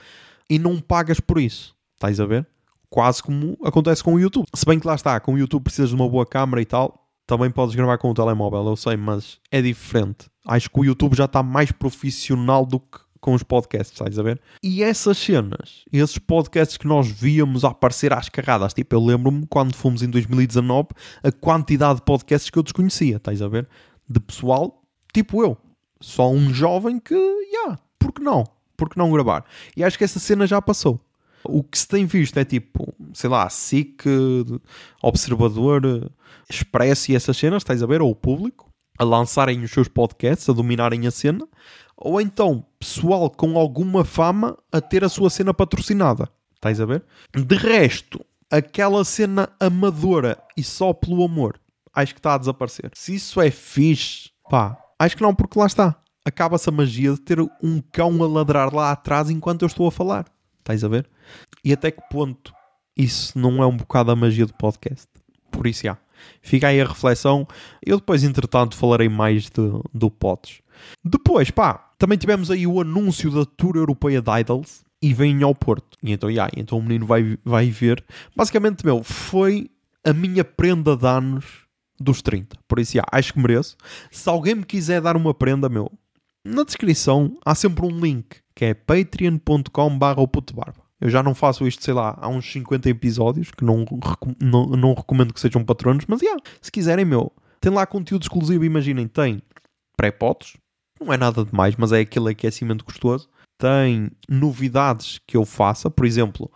e não pagas por isso. Estás a ver? Quase como acontece com o YouTube. Se bem que lá está, com o YouTube precisas de uma boa câmera e tal, também podes gravar com o telemóvel, eu sei, mas é diferente. Acho que o YouTube já está mais profissional do que com os podcasts, estás a ver? E essas cenas, esses podcasts que nós víamos a aparecer às carradas, tipo, eu lembro-me quando fomos em 2019, a quantidade de podcasts que eu desconhecia, estás a ver? De pessoal, tipo eu. Só um jovem que, por que não? Por que não gravar? E acho que essa cena já passou. O que se tem visto é tipo, sei lá, SIC, Observador, Expresso e essas cenas, estás a ver? Ou o público, a lançarem os seus podcasts, a dominarem a cena. Ou então, pessoal com alguma fama a ter a sua cena patrocinada. Estás a ver? De resto, aquela cena amadora e só pelo amor, acho que está a desaparecer. Se isso é fixe, pá, acho que não, porque lá está. Acaba-se a magia de ter um cão a ladrar lá atrás enquanto eu estou a falar. Estás a ver? E até que ponto isso não é um bocado a magia do podcast? Por isso, fica aí a reflexão. Eu depois, entretanto, falarei mais do Pods. Depois, também tivemos aí o anúncio da Tour Europeia de Idols e vem ao Porto. E então, então o menino vai ver. Basicamente, foi a minha prenda de anos dos 30. Por isso, acho que mereço. Se alguém me quiser dar uma prenda, na descrição há sempre um link, que é patreon.com/putobarba. Eu já não faço isto, sei lá, há uns 50 episódios, que não recomendo que sejam patronos, mas se quiserem, tem lá conteúdo exclusivo, imaginem, tem pré-pods, não é nada demais, mas é aquele aquecimento gostoso, tem novidades que eu faça, por exemplo,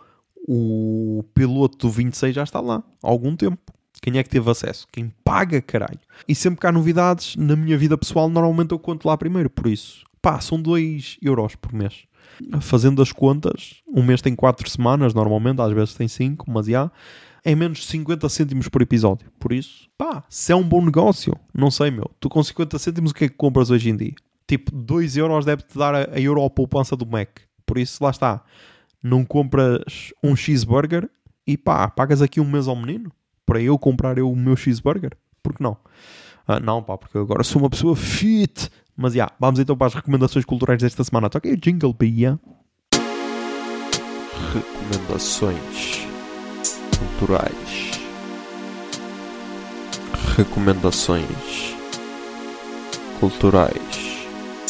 o piloto do 26 já está lá, há algum tempo. Quem é que teve acesso? Quem paga, caralho. E sempre que há novidades, na minha vida pessoal, normalmente eu conto lá primeiro. Por isso, são 2 euros por mês. Fazendo as contas, um mês tem 4 semanas, normalmente, às vezes tem 5, mas é menos de 50 cêntimos por episódio. Por isso, se é um bom negócio, não sei, tu com 50 cêntimos o que é que compras hoje em dia? Tipo, 2 euros deve-te dar a euro poupança do Mac. Por isso, lá está. Não compras um cheeseburger e pagas aqui um mês ao menino? Para eu comprar o meu cheeseburger? Por que não? Não, porque eu agora sou uma pessoa fit. Mas vamos então para as recomendações culturais desta semana. Toca aí o jingle, Bia. Recomendações culturais. Recomendações culturais.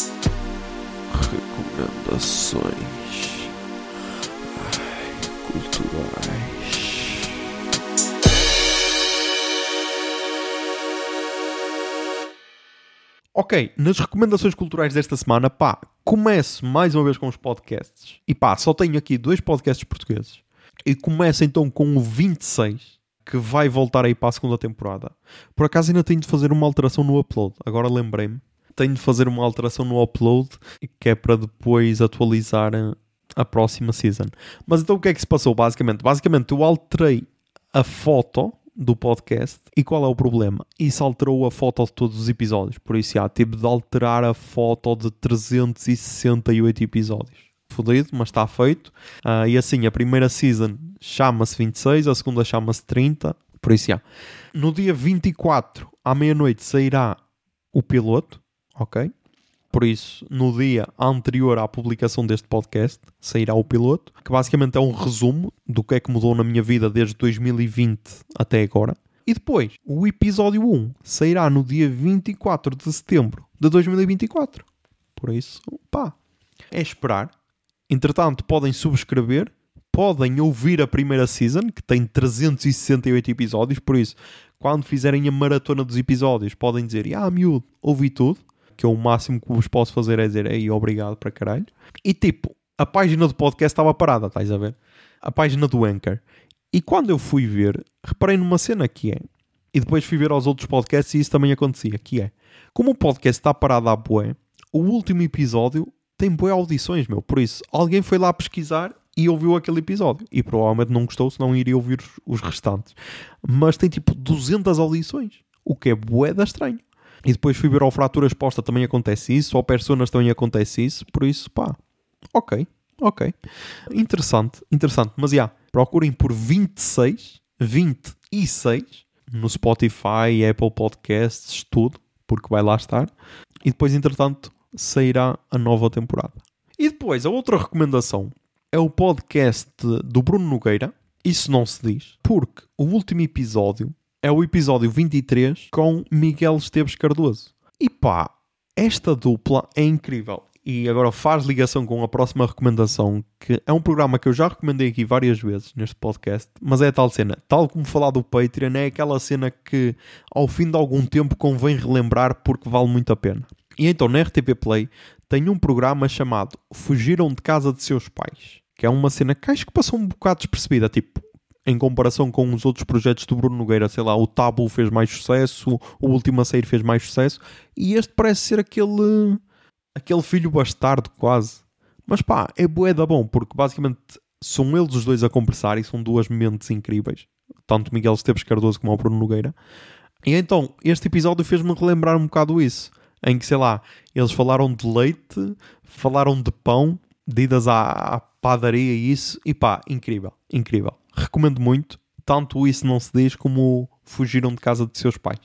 Recomendações culturais. Ok, nas recomendações culturais desta semana, começo mais uma vez com os podcasts. E só tenho aqui 2 podcasts portugueses. E começo então com o 26, que vai voltar aí para a segunda temporada. Por acaso ainda tenho de fazer uma alteração no upload. Agora lembrei-me. Tenho de fazer uma alteração no upload, que é para depois atualizar a próxima season. Mas então o que é que se passou basicamente? Basicamente eu alterei a foto do podcast. E qual é o problema? Isso alterou a foto de todos os episódios. Por isso, tive de alterar a foto de 368 episódios. Fodido, mas está feito. E assim, a primeira season chama-se 26, a segunda chama-se 30. Por isso, no dia 24, à meia-noite, sairá o piloto. Ok? Por isso, no dia anterior à publicação deste podcast, sairá o piloto, que basicamente é um resumo do que é que mudou na minha vida desde 2020 até agora. E depois, o episódio 1 sairá no dia 24 de setembro de 2024. Por isso, é esperar. Entretanto, podem subscrever, podem ouvir a primeira season, que tem 368 episódios. Por isso, quando fizerem a maratona dos episódios, podem dizer, miúdo, ouvi tudo. Que o máximo que vos posso fazer é dizer obrigado para caralho. E a página do podcast estava parada, estás a ver? A página do Anchor. E quando eu fui ver, reparei numa cena que é, e depois fui ver aos outros podcasts e isso também acontecia, que é, como o podcast está parado à bué, o último episódio tem bué audições, por isso, alguém foi lá pesquisar e ouviu aquele episódio. E provavelmente não gostou, senão iria ouvir os restantes. Mas tem 200 audições, o que é bué da estranho. E depois fui ver ao Fratura Exposta, também acontece isso. Ao Personas também acontece isso. Por isso, ok. Interessante. Mas, procurem por 26 no Spotify, Apple Podcasts, tudo. Porque vai lá estar. E depois, entretanto, sairá a nova temporada. E depois, a outra recomendação é o podcast do Bruno Nogueira. Isso não se diz, porque o último episódio é o episódio 23 com Miguel Esteves Cardoso. E pá, esta dupla é incrível. E agora faz ligação com a próxima recomendação, que é um programa que eu já recomendei aqui várias vezes neste podcast, mas é a tal cena, tal como falar do Patreon, é aquela cena que ao fim de algum tempo convém relembrar porque vale muito a pena. E então na RTP Play tem um programa chamado Fugiram de Casa de Seus Pais, que é uma cena que acho que passou um bocado despercebida, tipo, em comparação com os outros projetos do Bruno Nogueira, sei lá, o Tabu fez mais sucesso, o Último a Sair fez mais sucesso, e este parece ser aquele filho bastardo quase. Mas pá, é bué da bom, porque basicamente são eles os dois a conversar e são duas mentes incríveis, tanto Miguel Esteves Cardoso como o Bruno Nogueira. E então, este episódio fez-me relembrar um bocado isso, em que, sei lá, eles falaram de leite, falaram de pão, de idas à padaria e isso, e pá, incrível, incrível. Recomendo muito, tanto Isso Não Se Diz como Fugiram de Casa de Seus Pais.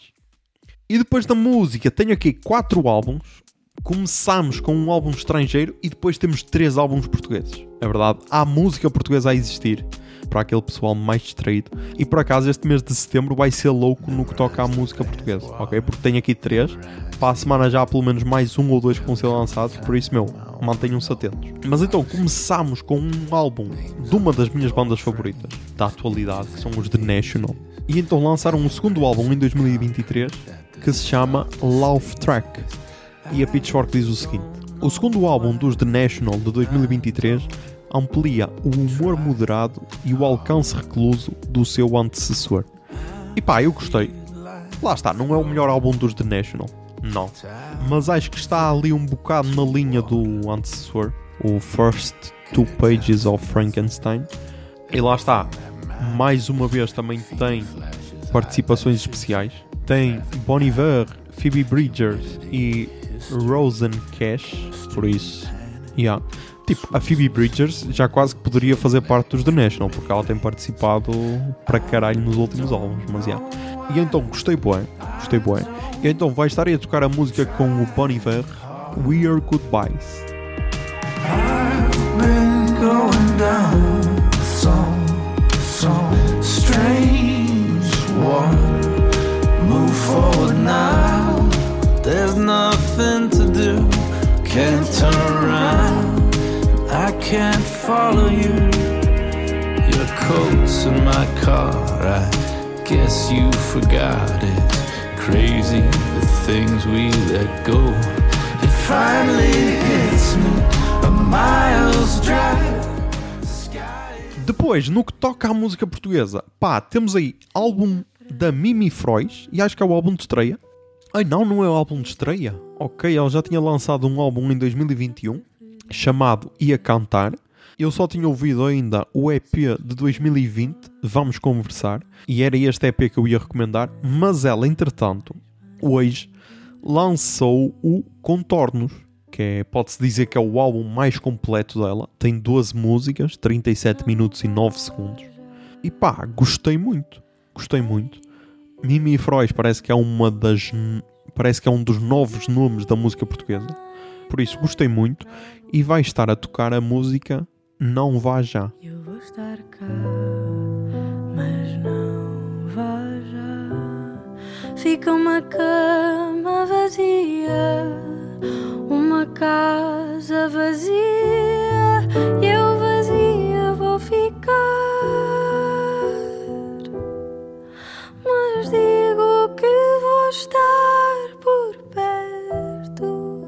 E depois da música, tenho aqui 4 álbuns. Começamos com um álbum estrangeiro e depois temos 3 álbuns portugueses. É verdade, há música portuguesa a existir para aquele pessoal mais distraído. E por acaso este mês de setembro vai ser louco no que toca à música portuguesa, ok? Porque tenho aqui 3. Para a semana já há pelo menos mais 1 ou 2 que vão ser lançados, por isso, mantenham-se atentos. Mas então, começamos com um álbum de uma das minhas bandas favoritas da atualidade, que são os The National. E então lançaram um segundo álbum em 2023, que se chama Love Track. E a Pitchfork diz o seguinte: o segundo álbum dos The National de 2023 amplia o humor moderado e o alcance recluso do seu antecessor. E pá, eu gostei. Lá está, não é o melhor álbum dos The National, não. Mas acho que está ali um bocado na linha do antecessor, o First 2 Pages of Frankenstein. E lá está, mais uma vez também tem participações especiais. Tem Bon Iver, Phoebe Bridgers e Rosen Cash, por isso, tipo, a Phoebe Bridgers já quase que poderia fazer parte dos The National, porque ela tem participado para caralho nos últimos álbuns, mas E então gostei bué. E então vai estar aí a tocar a música com o Bon Iver, We Are Goodbyes. I've been going down some strange water. Move forward now. There's nothing to do. Can't turn around. I can't follow you. Your coat's in my car. I guess you forgot it. Crazy the things we let go. It finally hits me. A miles drive. Depois, no que toca à música portuguesa, pá, temos aí álbum da Mimi Frois, e acho que é o álbum de estreia. Ai não é o álbum de estreia? Ok, ela já tinha lançado um álbum em 2021, chamado Ia Cantar. Eu só tinha ouvido ainda o EP de 2020, Vamos Conversar, e era este EP que eu ia recomendar, mas ela, entretanto, hoje, lançou o Contornos, que pode-se dizer que é o álbum mais completo dela. Tem 12 músicas, 37 minutos e 9 segundos. E pá, gostei muito. Mimi Frois parece que é um dos novos nomes da música portuguesa. Por isso, gostei muito. E vai estar a tocar a música Não Vá Já. Eu vou estar cá, mas não vá já. Fica uma cama vazia, uma casa vazia, e eu vazia vou ficar. Mas digo que vou estar por perto,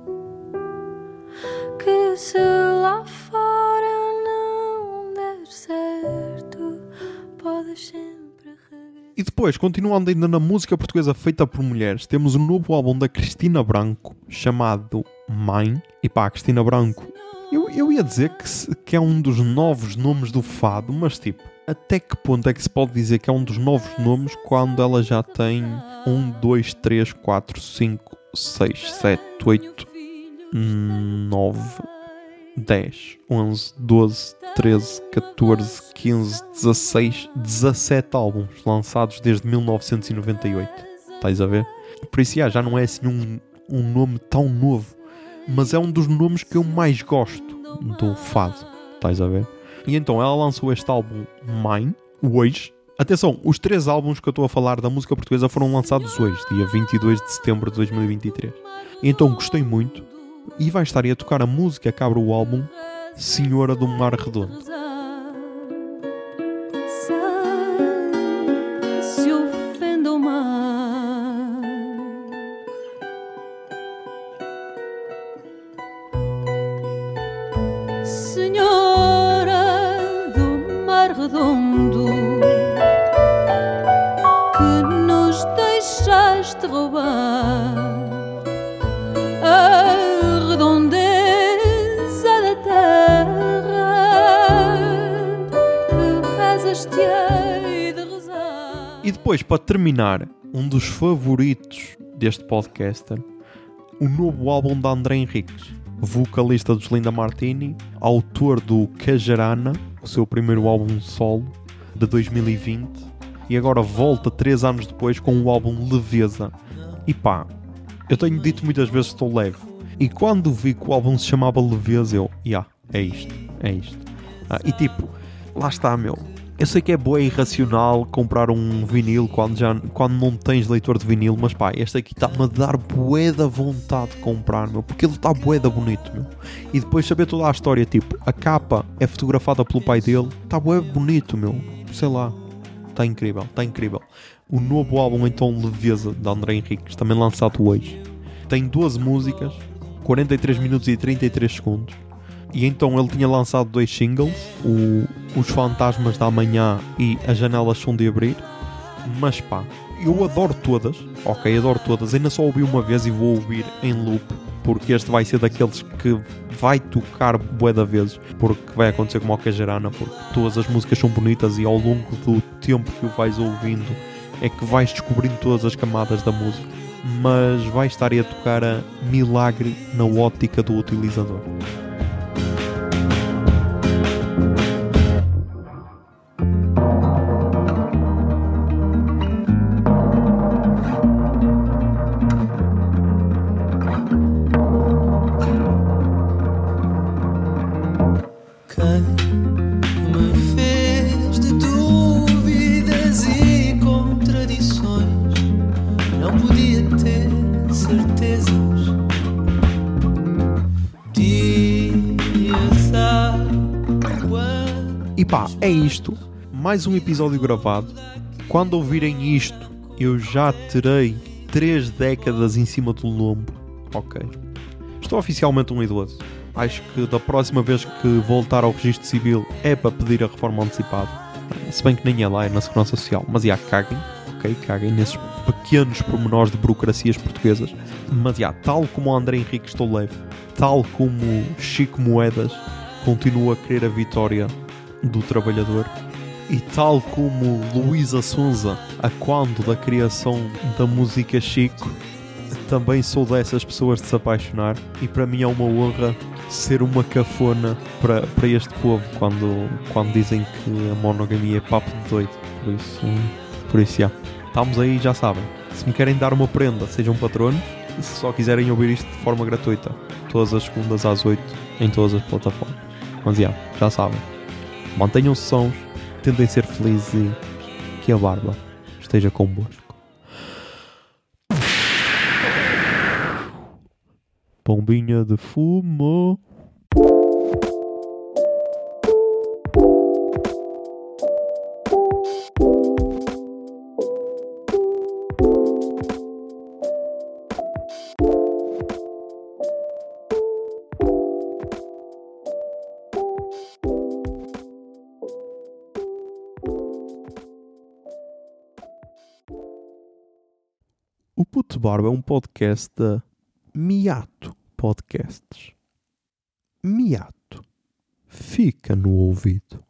que se lá fora não der certo, podes sempre regressar. E depois, continuando ainda na música portuguesa feita por mulheres, temos um novo álbum da Cristina Branco, chamado Mãe. E pá, Cristina Branco, eu ia dizer que é um dos novos nomes do fado, mas tipo, até que ponto é que se pode dizer que é um dos novos nomes quando ela já tem 1, 2, 3, 4, 5, 6, 7, 8, 9, 10, 11, 12, 13, 14, 15, 16, 17 álbuns lançados desde 1998. Estás a ver? Por isso já não é assim um nome tão novo, mas é um dos nomes que eu mais gosto do fado. estás a ver? E então ela lançou este álbum Mine, hoje. Atenção, os 3 álbuns que eu estou a falar da música portuguesa foram lançados hoje, dia 22 de setembro de 2023. E então gostei muito e vai estar aí a tocar a música que abre o álbum, Senhora do Mar Redondo. Se ofende o mar, Senhora do Mar Redondo, que nos deixaste roubar a redondeza da terra, que rezas-te-ei de rezar. E depois, para terminar, um dos favoritos deste podcaster, o novo álbum da André Henriques, vocalista dos Linda Martini, autor do Cajarana, o seu primeiro álbum solo de 2020, e agora volta 3 anos depois com o álbum Leveza. E pá, eu tenho dito muitas vezes que estou leve, e quando vi que o álbum se chamava Leveza, eu, é isto. E tipo, lá está, meu. Eu sei que é bué irracional comprar um vinil quando não tens leitor de vinil, mas pá, este aqui está-me a dar bué da vontade de comprar, meu, porque ele está bué da bonito, meu. E depois saber toda a história, tipo, a capa é fotografada pelo pai dele, está bué bonito, meu, sei lá, está incrível. O novo álbum, então, Leveza, de André Henriques, também lançado hoje, tem 12 músicas, 43 minutos e 33 segundos. E então ele tinha lançado 2 singles, Os Fantasmas da Manhã e As Janelas São de Abrir. Mas pá, eu adoro todas, ainda só ouvi uma vez e vou ouvir em loop, porque este vai ser daqueles que vai tocar bué da vezes, porque vai acontecer como o Cajarana, porque todas as músicas são bonitas e ao longo do tempo que o vais ouvindo é que vais descobrindo todas as camadas da música, mas vai estar aí a tocar a Milagre na ótica do utilizador. E pá, é isto. Mais um episódio gravado. Quando ouvirem isto, eu já terei 3 décadas em cima do lombo. Ok. Estou oficialmente um idoso. Acho que da próxima vez que voltar ao registro civil é para pedir a reforma antecipada. Se bem que nem é lá, é na Segurança Social. Mas já, caguem. Ok, caguem nesses pequenos pormenores de burocracias portuguesas. Mas já, tal como o André Henrique estou leve, tal como Chico Moedas continua a querer a vitória do trabalhador, e tal como Luísa Sonza, a quando da criação da música Chico, também sou dessas pessoas de se apaixonar, e para mim é uma honra ser uma cafona para este povo quando dizem que a monogamia é papo de doido. Por isso já. Estamos aí, já sabem. Se me querem dar uma prenda, sejam patronos. E se só quiserem ouvir isto de forma gratuita, todas as segundas às 8 em todas as plataformas. Mas já sabem. Mantenham-se sãos, tentem ser felizes e que a barba esteja convosco. Pombinha de fumo. O Puto Barba é um podcast da Miato Podcasts. Miato. Fica no ouvido.